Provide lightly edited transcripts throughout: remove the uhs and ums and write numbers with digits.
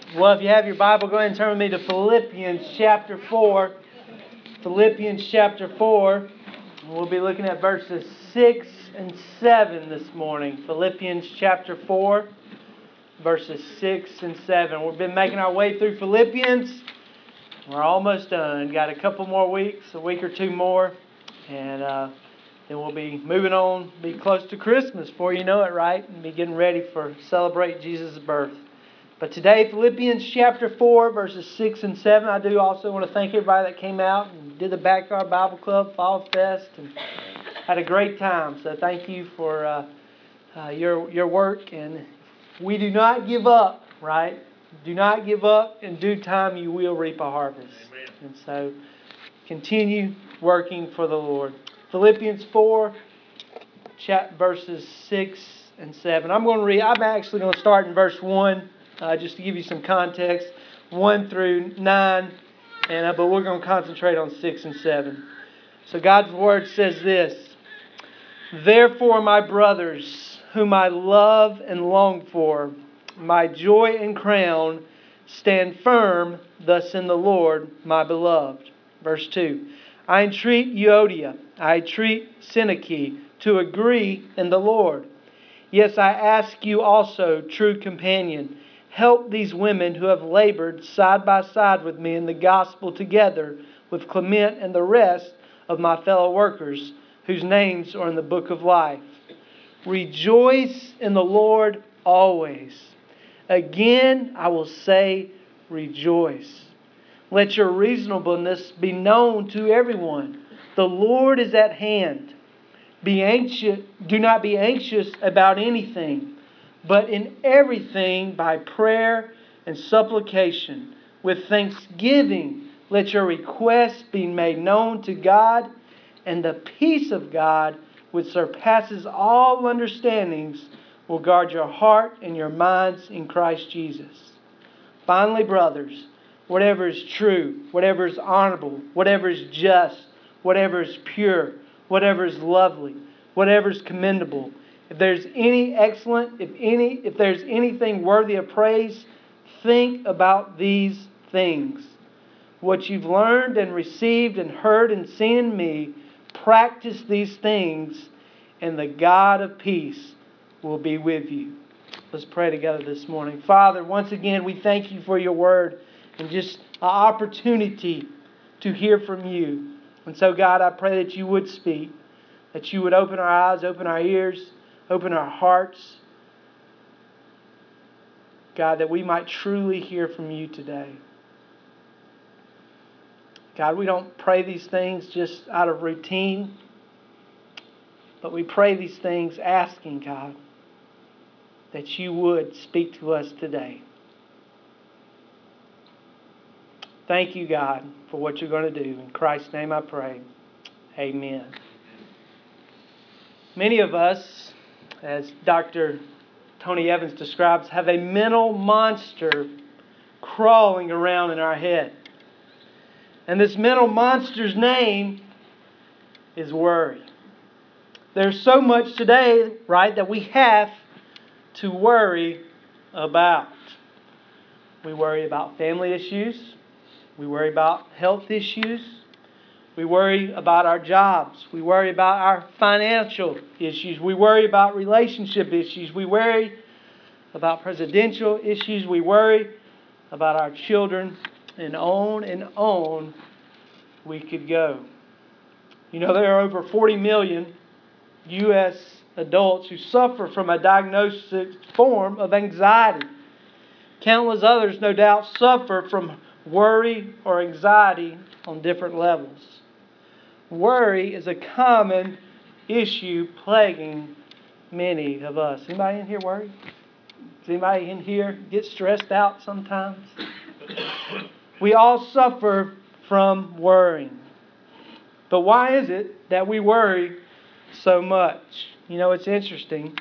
Well, if you have your Bible, go ahead and turn with me to Philippians chapter 4. Philippians chapter 4. We'll be looking at verses 6 and 7 this morning. Philippians chapter 4, verses 6 and 7. We've been making our way through Philippians. We're almost done. Got a couple more weeks, a week or two more. And then we'll be moving on, be close to Christmas before you know it, right? And be getting ready for celebrate Jesus' birth. But today, Philippians chapter 4, verses 6 and 7. I do also want to thank everybody that came out and did the Backyard Bible Club Fall Fest and had a great time. So thank you for your work. And we do not give up, right? Do not give up. In due time, you will reap a harvest. Amen. And so continue working for the Lord. Philippians 4, verses 6 and 7. I'm actually going to start in verse 1. Just to give you some context, 1 through 9, but we're going to concentrate on 6 and 7. So God's Word says this: "Therefore, my brothers, whom I love and long for, my joy and crown, stand firm thus in the Lord, my beloved." Verse 2, "I entreat Euodia, I entreat Syntyche to agree in the Lord. Yes, I ask you also, true companion, help these women who have labored side by side with me in the gospel together with Clement and the rest of my fellow workers whose names are in the book of life. Rejoice in the Lord always. Again, I will say rejoice. Let your reasonableness be known to everyone. The Lord is at hand. Do not be anxious about anything, but in everything by prayer and supplication, with thanksgiving, let your requests be made known to God, and the peace of God, which surpasses all understandings, will guard your heart and your minds in Christ Jesus. Finally, brothers, whatever is true, whatever is honorable, whatever is just, whatever is pure, whatever is lovely, whatever is commendable, if there's any excellent, if there's anything worthy of praise, think about these things. What you've learned and received and heard and seen in me, practice these things, and the God of peace will be with you." Let's pray together this morning. Father, once again, we thank you for your word and just an opportunity to hear from you. And so, God, I pray that you would speak, that you would open our eyes, open our ears, open our hearts. God, that we might truly hear from you today. God, we don't pray these things just out of routine, but we pray these things asking, God, that you would speak to us today. Thank you, God, for what you're going to do. In Christ's name I pray. Amen. Many of us, as Dr. Tony Evans describes, have a mental monster crawling around in our head. And this mental monster's name is worry. There's so much today, right, that we have to worry about. We worry about family issues. We worry about health issues. We worry about our jobs. We worry about our financial issues. We worry about relationship issues. We worry about presidential issues. We worry about our children. And on we could go. You know, there are over 40 million U.S. adults who suffer from a diagnosed form of anxiety. Countless others, no doubt, suffer from worry or anxiety on different levels. Worry is a common issue plaguing many of us. Anybody in here worry? Does anybody in here get stressed out sometimes? We all suffer from worrying. But why is it that we worry so much? You know, it's interesting.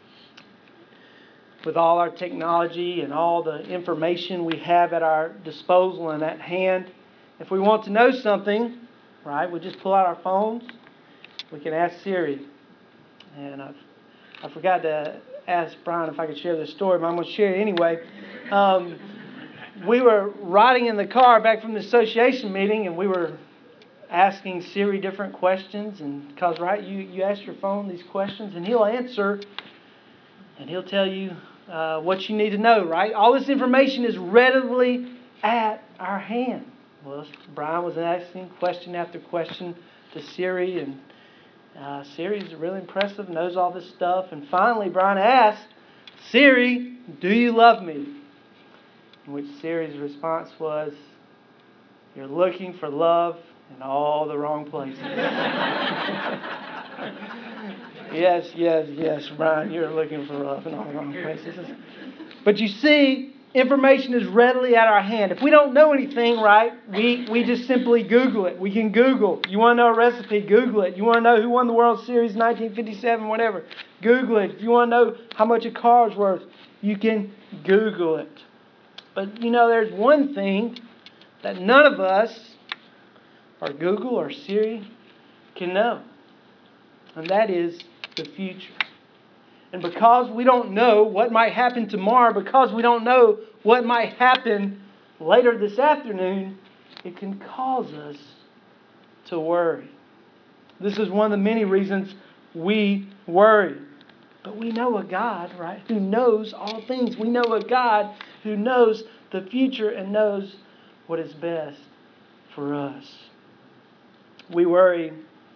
With all our technology and all the information we have at our disposal and at hand, if we want to know something, right, we just pull out our phones. We can ask Siri. And I forgot to ask Brian if I could share this story, but I'm going to share it anyway. we were riding in the car back from the association meeting, and we were asking Siri different questions. And because, right, you ask your phone these questions, and he'll answer, and he'll tell you what you need to know, right? All this information is readily at our hand. Well, Brian was asking question after question to Siri, and Siri's really impressive, knows all this stuff. And finally, Brian asked, Siri, do you love me? In which Siri's response was, you're looking for love in all the wrong places. Yes, Brian, you're looking for love in all the wrong places. But you see, information is readily at our hand. If we don't know anything, right, we just simply Google it. We can Google. You want to know a recipe? Google it. You want to know who won the World Series in 1957, whatever? Google it. If you want to know how much a car is worth, you can Google it. But, there's one thing that none of us, or Google or Siri, can know. And that is the future. And because we don't know what might happen tomorrow, because we don't know what might happen later this afternoon, it can cause us to worry. This is one of the many reasons we worry. But we know a God, right, who knows all things. We know a God who knows the future and knows what is best for us. We worry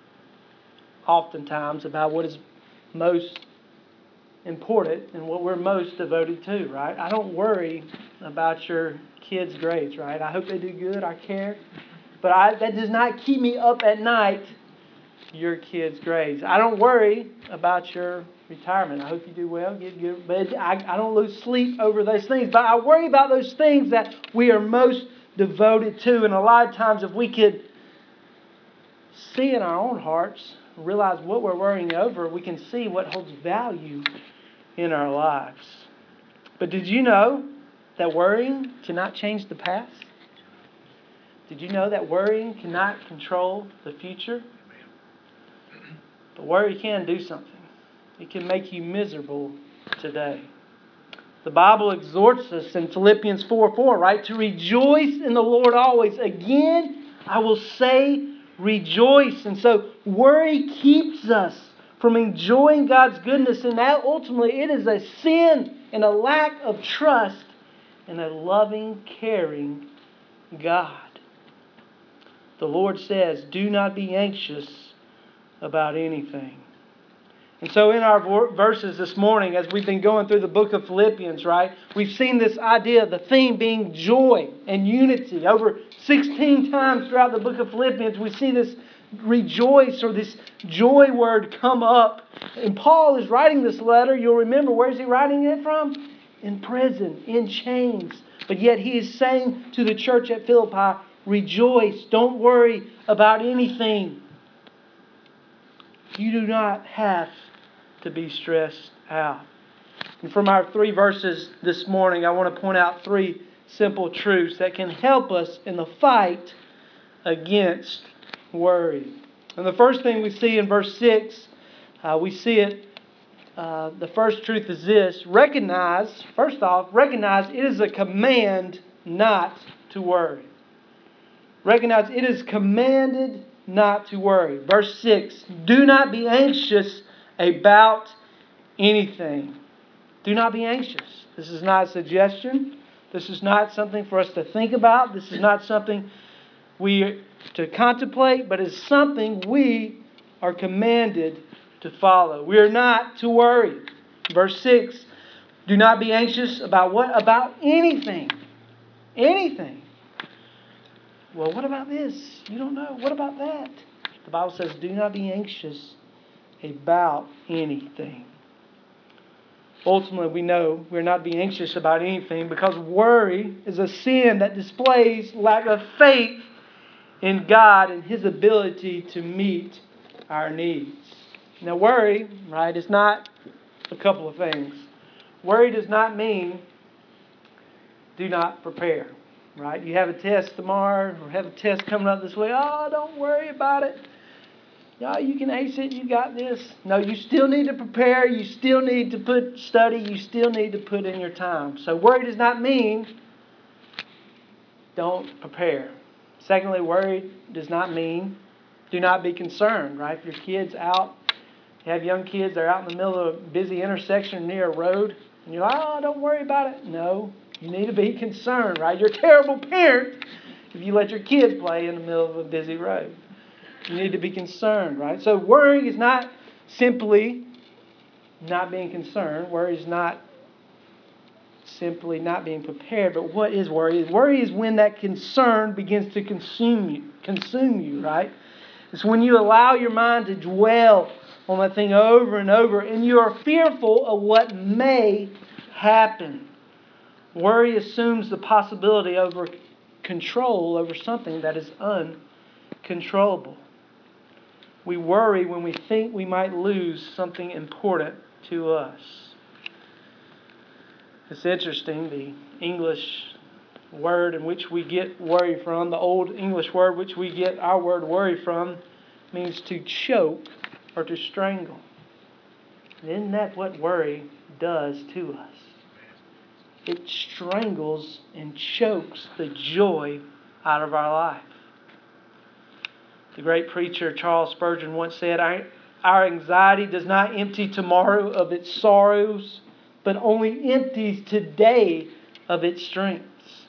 oftentimes about what is most important and what we're most devoted to, right? I don't worry about your kids' grades, right? I hope they do good. I care. But that does not keep me up at night, your kids' grades. I don't worry about your retirement. I hope you do well, get good. But I don't lose sleep over those things. But I worry about those things that we are most devoted to. And a lot of times if we could see in our own hearts, realize what we're worrying over, we can see what holds value in our lives. But did you know that worrying cannot change the past? Did you know that worrying cannot control the future? But worry can do something. It can make you miserable today. The Bible exhorts us in Philippians 4:4, right? To rejoice in the Lord always. Again, I will say rejoice. And so worry keeps us from enjoying God's goodness. And that ultimately it is a sin and a lack of trust in a loving, caring God. The Lord says, do not be anxious about anything. And so in our verses this morning, as we've been going through the book of Philippians, right, we've seen this idea, the theme being joy and unity. Over 16 times throughout the book of Philippians, we see this rejoice or this joy word come up. And Paul is writing this letter. You'll remember, where is he writing it from? In prison, in chains. But yet he is saying to the church at Philippi, rejoice, don't worry about anything. You do not have to be stressed out. And from our 3 verses this morning, I want to point out 3 simple truths that can help us in the fight against worry. And the first thing we see in verse 6, we see it. The first truth is this: recognize it is a command not to worry. Recognize it is commanded not to worry. Verse 6, do not be anxious about anything. Do not be anxious. This is not a suggestion. This is not something for us to think about. This is not something we are to contemplate, but it's something we are commanded to follow. We are not to worry. Verse 6, do not be anxious about what? About anything. Anything. Well, what about this? You don't know. What about that? The Bible says, do not be anxious about anything. Ultimately, we know we're not to be anxious about anything because worry is a sin that displays lack of faith in God and His ability to meet our needs. Now, worry, right, is not a couple of things. Worry does not mean do not prepare, right? You have a test tomorrow or have a test coming up this week. Oh, don't worry about it. No, you can ace it. You got this. No, you still need to prepare. You still need to study. You still need to put in your time. So worry does not mean don't prepare. Secondly, worry does not mean do not be concerned, right? If your kid's out, you have young kids, they're out in the middle of a busy intersection near a road, and you're like, oh, don't worry about it. No, you need to be concerned, right? You're a terrible parent if you let your kids play in the middle of a busy road. You need to be concerned, right? So worry is not simply not being concerned. Worry is not simply not being prepared. But what is worry? Worry is when that concern begins to consume you, right? It's when you allow your mind to dwell on that thing over and over, and you are fearful of what may happen. Worry assumes the possibility over control over something that is uncontrollable. We worry when we think we might lose something important to us. It's interesting, the English word in which we get worry from, the Old English word which we get our word worry from, means to choke or to strangle. And isn't that what worry does to us? It strangles and chokes the joy out of our life. The great preacher Charles Spurgeon once said, our anxiety does not empty tomorrow of its sorrows, but only empties today of its strengths.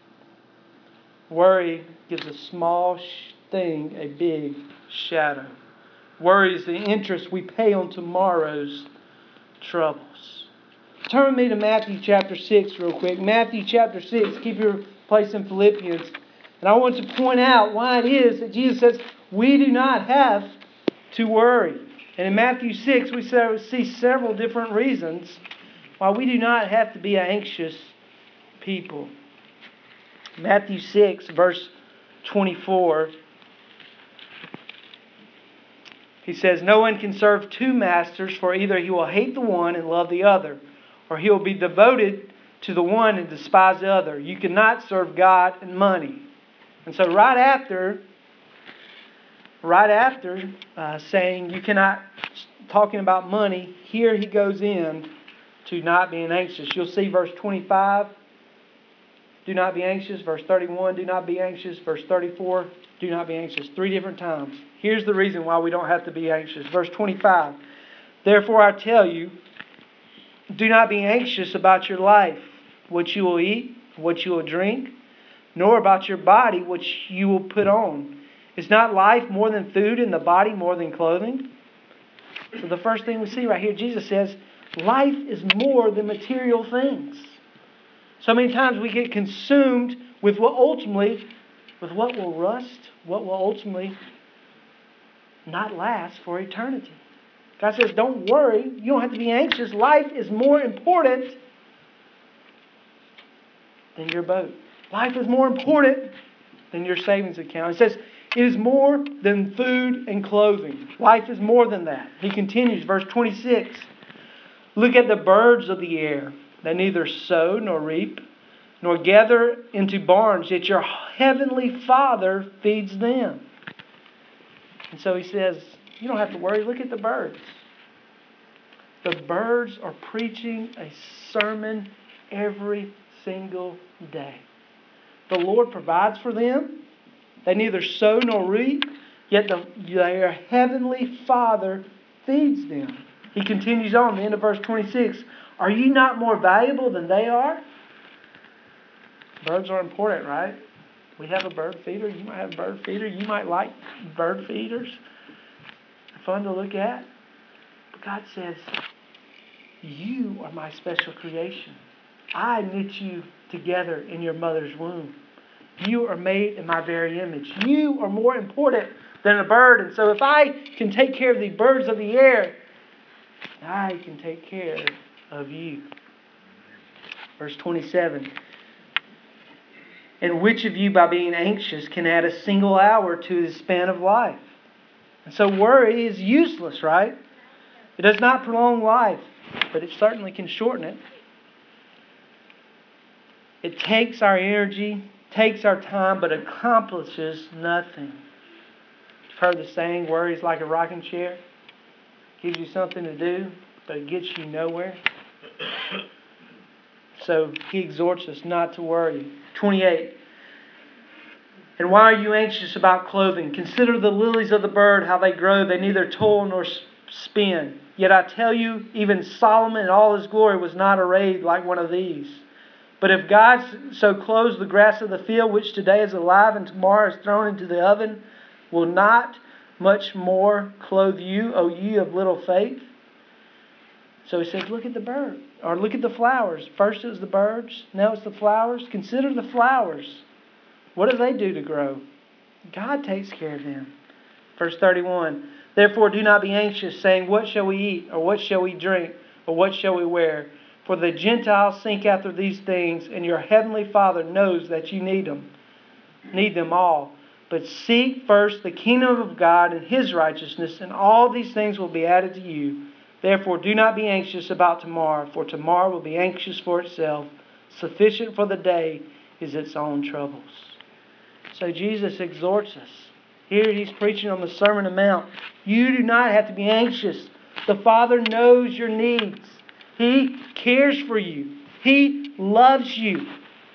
Worry gives a small thing a big shadow. Worry is the interest we pay on tomorrow's troubles. Turn with me to Matthew chapter 6 real quick. Matthew chapter 6, keep your place in Philippians. And I want to point out why it is that Jesus says we do not have to worry. And in Matthew 6, we see several different reasons why we do not have to be an anxious people. Matthew 6, verse 24, he says, no one can serve two masters, for either he will hate the one and love the other, or he will be devoted to the one and despise the other. You cannot serve God and money. And so right after saying you cannot, talking about money, here he goes in to not being anxious. You'll see verse 25, do not be anxious. Verse 31, do not be anxious. Verse 34, do not be anxious. 3 different times. Here's the reason why we don't have to be anxious. Verse 25, therefore I tell you, do not be anxious about your life, what you will eat, what you will drink, nor about your body, which you will put on. Is not life more than food and the body more than clothing? So the first thing we see right here, Jesus says, life is more than material things. So many times we get consumed with what will rust, what will ultimately not last for eternity. God says, don't worry. You don't have to be anxious. Life is more important than your boat. Life is more important than your savings account. It says, it is more than food and clothing. Life is more than that. He continues, verse 26. Look at the birds of the air. They neither sow nor reap, nor gather into barns, yet your heavenly Father feeds them. And so he says, you don't have to worry. Look at the birds. The birds are preaching a sermon every single day. The Lord provides for them. They neither sow nor reap, yet their heavenly Father feeds them. He continues on, the end of verse 26. Are you not more valuable than they are? Birds are important, right? We have a bird feeder. You might have a bird feeder. You might like bird feeders. Fun to look at. But God says, you are my special creation. I knit you together in your mother's womb. You are made in my very image. You are more important than a bird. And so if I can take care of the birds of the air, I can take care of you. Verse 27. And which of you, by being anxious, can add a single hour to his span of life? And so worry is useless, right? It does not prolong life, but it certainly can shorten it. It takes our energy, takes our time, but accomplishes nothing. You've heard the saying, worry is like a rocking chair. It gives you something to do, but it gets you nowhere. So he exhorts us not to worry. 28. And why are you anxious about clothing? Consider the lilies of the bird, how they grow. They neither toil nor spin. Yet I tell you, even Solomon in all his glory was not arrayed like one of these. But if God so clothes the grass of the field, which today is alive and tomorrow is thrown into the oven, will not much more clothe you, O ye of little faith? So he says, look at the bird, or look at the flowers. First it was the birds, now it's the flowers. Consider the flowers. What do they do to grow? God takes care of them. Verse 31, therefore do not be anxious, saying, what shall we eat, or what shall we drink, or what shall we wear? For the Gentiles seek after these things, and your heavenly Father knows that you need them all. But seek first the kingdom of God and His righteousness, and all these things will be added to you. Therefore do not be anxious about tomorrow, for tomorrow will be anxious for itself. Sufficient for the day is its own troubles. So Jesus exhorts us. Here He's preaching on the Sermon on the Mount. You do not have to be anxious. The Father knows your needs. He cares for you. He loves you.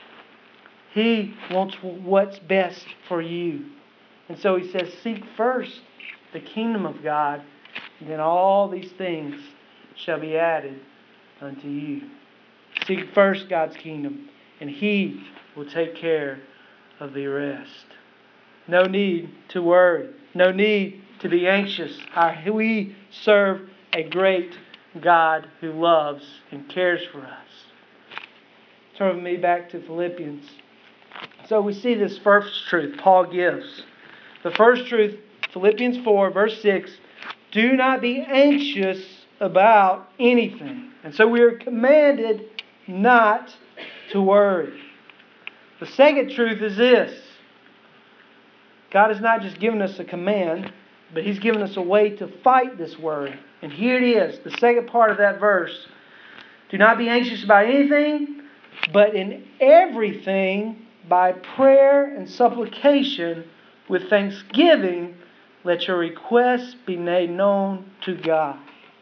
He wants what's best for you. And so He says, seek first the kingdom of God, and then all these things shall be added unto you. Seek first God's kingdom, and He will take care of the rest. No need to worry. No need to be anxious. We serve a great God who loves and cares for us. Turn with me back to Philippians. So we see this first truth Paul gives. The first truth, Philippians 4, verse 6, do not be anxious about anything. And so we are commanded not to worry. The second truth is this. God has not just given us a command, but He's given us a way to fight this worry. And here it is, the second part of that verse. Do not be anxious about anything, but in everything, by prayer and supplication, with thanksgiving, let your requests be made known to God.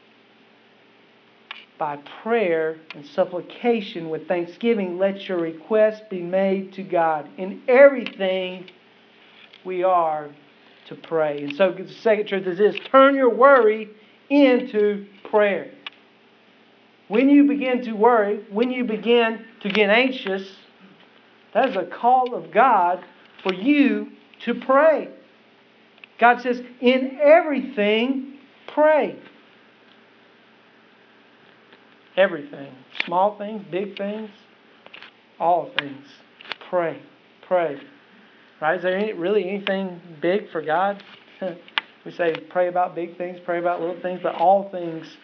By prayer and supplication, with thanksgiving, let your requests be made to God. In everything, we are to pray. And so the second truth is this. Turn your worry into prayer. When you begin to worry, when you begin to get anxious, that is a call of God for you to pray. God says, in everything, pray. Everything. Small things, big things, all things. Pray. Pray. Right? Is there really anything big for God? We say pray about big things, pray about little things, but all things,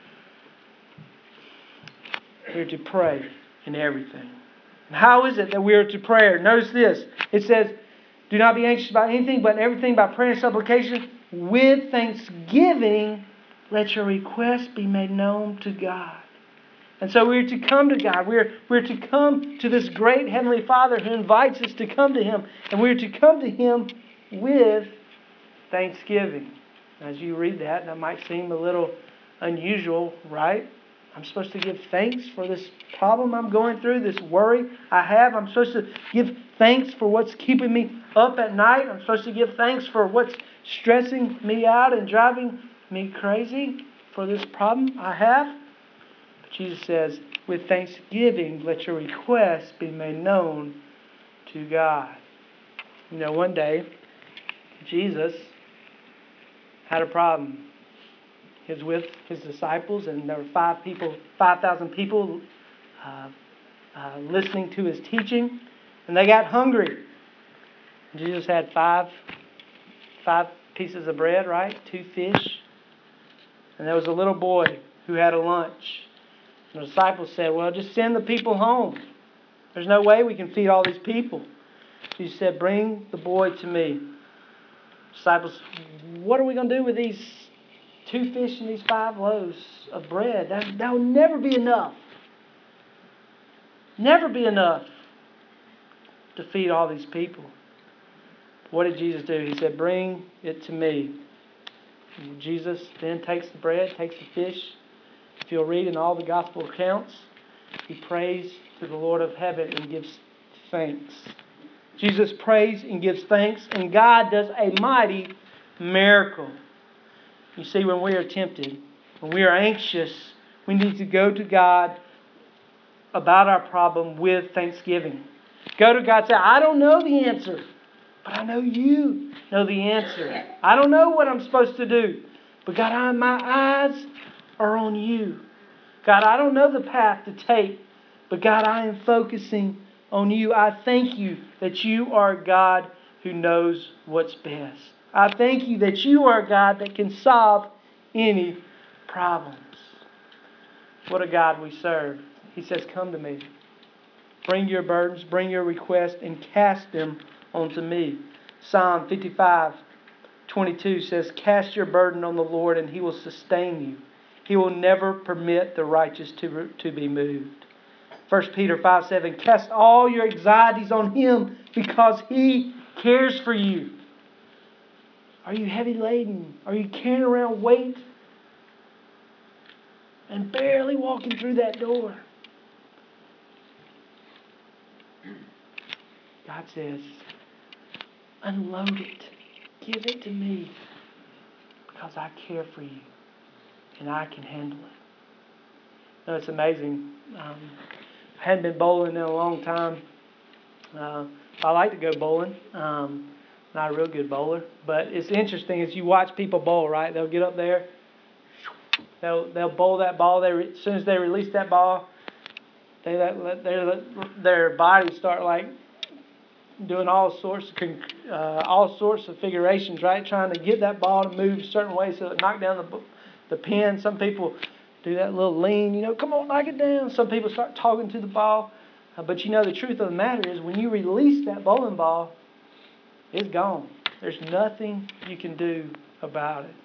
we're to pray in everything. And how is it that we are to pray? Notice this. It says, do not be anxious about anything, but in everything by prayer and supplication, with thanksgiving, let your requests be made known to God. And so we're to come to God. We're to come to this great Heavenly Father who invites us to come to Him. And we're to come to Him with thanksgiving. As you read that might seem a little unusual, right? I'm supposed to give thanks for this problem I'm going through, this worry I have. I'm supposed to give thanks for what's keeping me up at night. I'm supposed to give thanks for what's stressing me out and driving me crazy for this problem I have. Jesus says, with thanksgiving, let your requests be made known to God. You know, one day, Jesus had a problem. He was with His disciples, and there were 5,000 people listening to His teaching, and they got hungry. Jesus had five pieces of bread, right? 2 fish. And there was a little boy who had a lunch. The disciples said, well, just send the people home. There's no way we can feed all these people. Jesus said, bring the boy to me. Disciples, what are we going to do with these 2 fish and these 5 loaves of bread? That will never be enough. Never be enough to feed all these people. What did Jesus do? He said, bring it to me. And Jesus then takes the bread, takes the fish. If you'll read in all the gospel accounts, He prays to the Lord of heaven and gives thanks. Jesus prays and gives thanks, and God does a mighty miracle. You see, when we are tempted, when we are anxious, we need to go to God about our problem with thanksgiving. Go to God and say, I don't know the answer, but I know you know the answer. I don't know what I'm supposed to do, but God, my eyes are on you. God, I don't know the path to take, but God, I am focusing on you. I thank you that you are a God who knows what's best. I thank you that you are a God that can solve any problems. What a God we serve. He says, come to me. Bring your burdens, bring your requests, and cast them onto me. Psalm 55:22 says, cast your burden on the Lord and He will sustain you. He will never permit the righteous to be moved. 1 Peter 5:7, cast all your anxieties on Him because He cares for you. Are you heavy laden? Are you carrying around weight and barely walking through that door? God says, unload it. Give it to me because I care for you and I can handle it. No, it's amazing. I hadn't been bowling in a long time. I like to go bowling. Not a real good bowler, but it's interesting as you watch people bowl, right? They'll get up there, they'll bowl that ball. As soon as they release that ball, their bodies start like doing all sorts of figurations, right? Trying to get that ball to move a certain way so it knock down the pin. Some people do that little lean, come on, knock it down. Some people start talking to the ball. But the truth of the matter is when you release that bowling ball, it's gone. There's nothing you can do about it.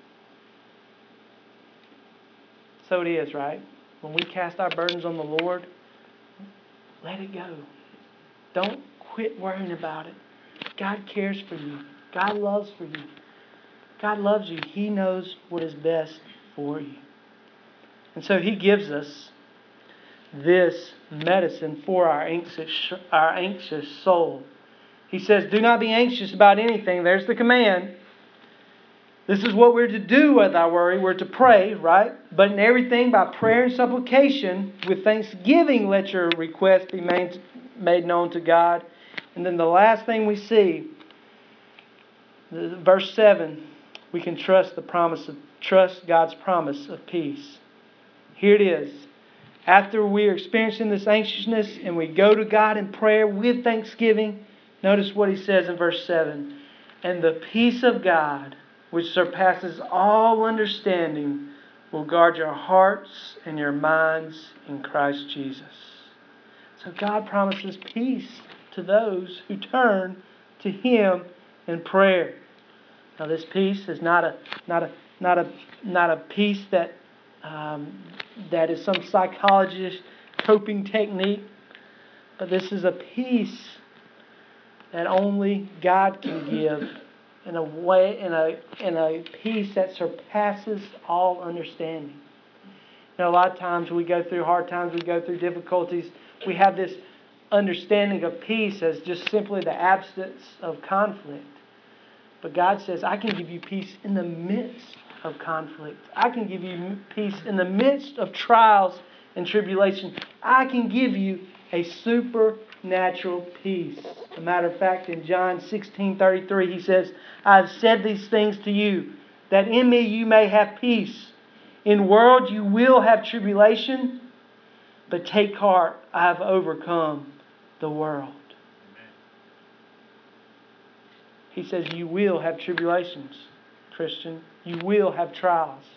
So it is, right? When we cast our burdens on the Lord, let it go. Don't quit worrying about it. God cares for you. God loves for you. God loves you. He knows what is best for you. And so He gives us this medicine for our anxious soul. He says, do not be anxious about anything. There's the command. This is what we're to do with our worry. We're to pray, right? But in everything, by prayer and supplication, with thanksgiving, let your requests be made known to God. And then the last thing we see, verse 7, we can trust God's promise of peace. Here it is. After we are experiencing this anxiousness and we go to God in prayer with thanksgiving, notice what He says in verse 7. And the peace of God, which surpasses all understanding, will guard your hearts and your minds in Christ Jesus. So God promises peace to those who turn to Him in prayer. Now, this peace is not a peace that is some psychologist coping technique, but this is a peace that only God can give in a peace that surpasses all understanding. A lot of times we go through hard times, we go through difficulties, we have this understanding of peace as just simply the absence of conflict. But God says, I can give you peace in the midst of conflict. I can give you peace in the midst of trials and tribulation. I can give you a supernatural peace. As a matter of fact, in John 16:33, He says, I have said these things to you, that in me you may have peace. In the world you will have tribulation, but take heart, I have overcome the world. He says you will have tribulations, Christian. You will have trials.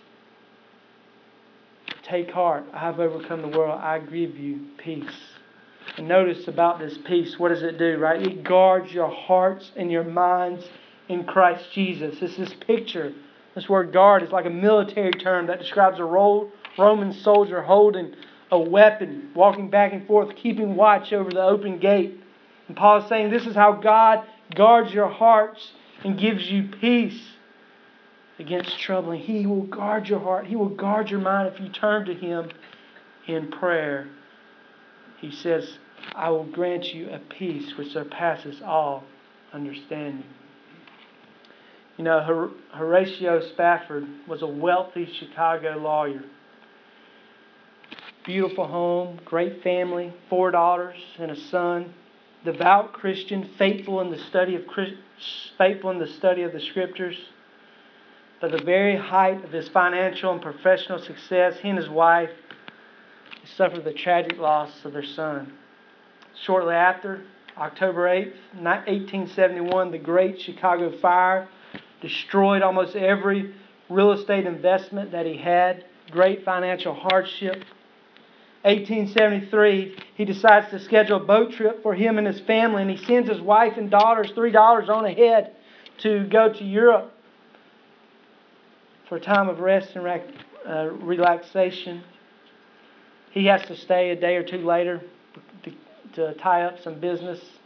Take heart, I have overcome the world. I give you peace. And notice about this peace, what does it do, right? It guards your hearts and your minds in Christ Jesus. It's this picture. This word guard is like a military term that describes a Roman soldier holding a weapon, walking back and forth, keeping watch over the open gate. And Paul is saying this is how God guards your hearts and gives you peace against troubling. He will guard your heart. He will guard your mind if you turn to Him in prayer. He says, I will grant you a peace which surpasses all understanding. You know, Horatio Spafford was a wealthy Chicago lawyer. Beautiful home, great family, 4 daughters and a son. Devout Christian, faithful in the study of the Scriptures. But the very height of his financial and professional success, he and his wife suffered the tragic loss of their son. Shortly after, October 8th, 1871, the Great Chicago Fire destroyed almost every real estate investment that he had. Great financial hardship. 1873, he decides to schedule a boat trip for him and his family, and he sends his wife and daughters $3 on ahead to go to Europe for a time of rest and relaxation. He has to stay a day or two later to tie up some business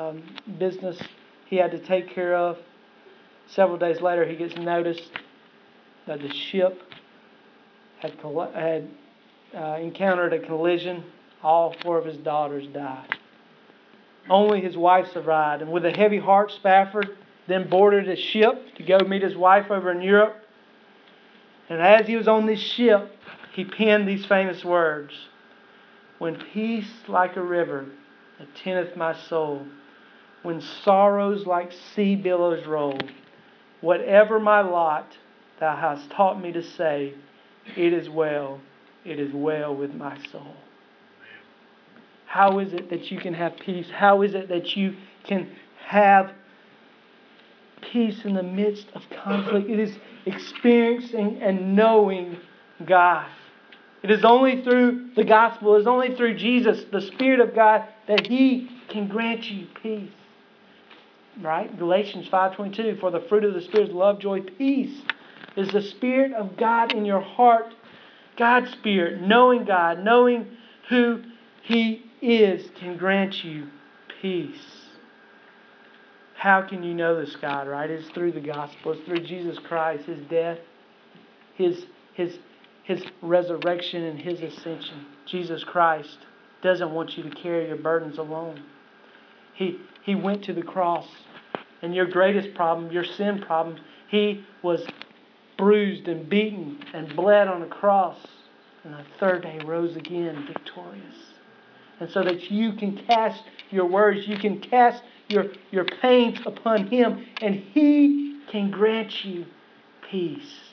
he had to take care of. Several days later, he gets notice that the ship had encountered a collision. All 4 of his daughters died. Only his wife survived. And with a heavy heart, Spafford then boarded a ship to go meet his wife over in Europe. And as he was on this ship, he penned these famous words: "When peace like a river attendeth my soul, when sorrows like sea billows roll, whatever my lot, thou hast taught me to say, it is well with my soul." How is it that you can have peace? How is it that you can have peace in the midst of conflict? It is experiencing and knowing God. It is only through the gospel, it is only through Jesus, the Spirit of God, that He can grant you peace. Right? Galatians 5:22, for the fruit of the Spirit is love, joy, peace. It is the Spirit of God in your heart. God's Spirit, knowing God, knowing who He is, can grant you peace. How can you know this God, right? It's through the gospel. It's through Jesus Christ, His death, His resurrection, and His ascension. Jesus Christ doesn't want you to carry your burdens alone. He went to the cross. And your greatest problem, your sin problem, He was bruised and beaten and bled on a cross. And the third day rose again victorious. And so that you can cast your worries, you can cast your pains upon Him, and He can grant you peace.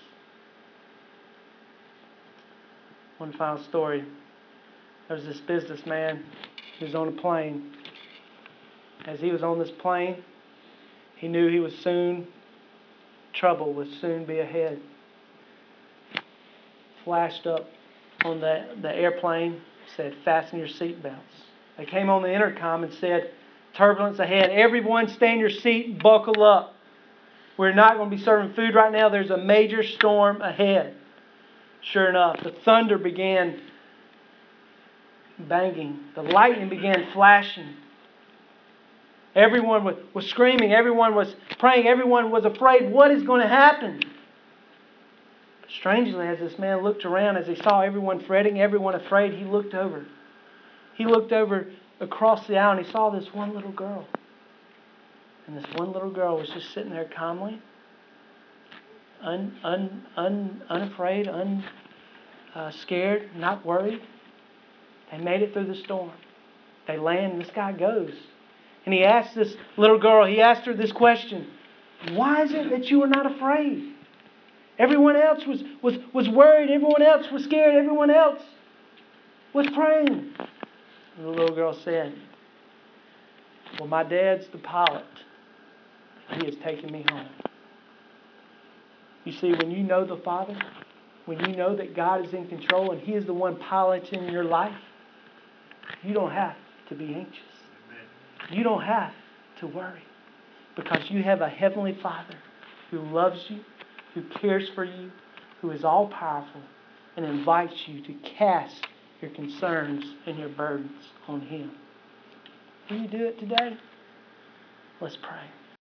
One final story. There was this businessman who was on a plane. As he was on this plane, he knew trouble would soon be ahead. Flashed up on the airplane, said, "Fasten your seatbelts." They came on the intercom and said, "Turbulence ahead. Everyone stay in your seat, buckle up. We're not going to be serving food right now. There's a major storm ahead." Sure enough, the thunder began banging. The lightning began flashing. Everyone was screaming. Everyone was praying. Everyone was afraid. What is going to happen? Strangely, as this man looked around, as he saw everyone fretting, everyone afraid, he looked over. He looked over across the aisle and he saw this one little girl. And this one little girl was just sitting there calmly, unafraid, scared, not worried. They made it through the storm. They land and this guy goes. And he asked this little girl, he asked her this question: "Why is it that you are not afraid? Everyone else was worried. Everyone else was scared. Everyone else was praying." And the little girl said, "Well, my dad's the pilot. He is taking me home." You see, when you know the Father, when you know that God is in control and He is the one piloting your life, you don't have to be anxious. You don't have to worry, because you have a Heavenly Father who loves you, who cares for you, who is all-powerful, and invites you to cast your concerns and your burdens on Him. Will you do it today? Let's pray.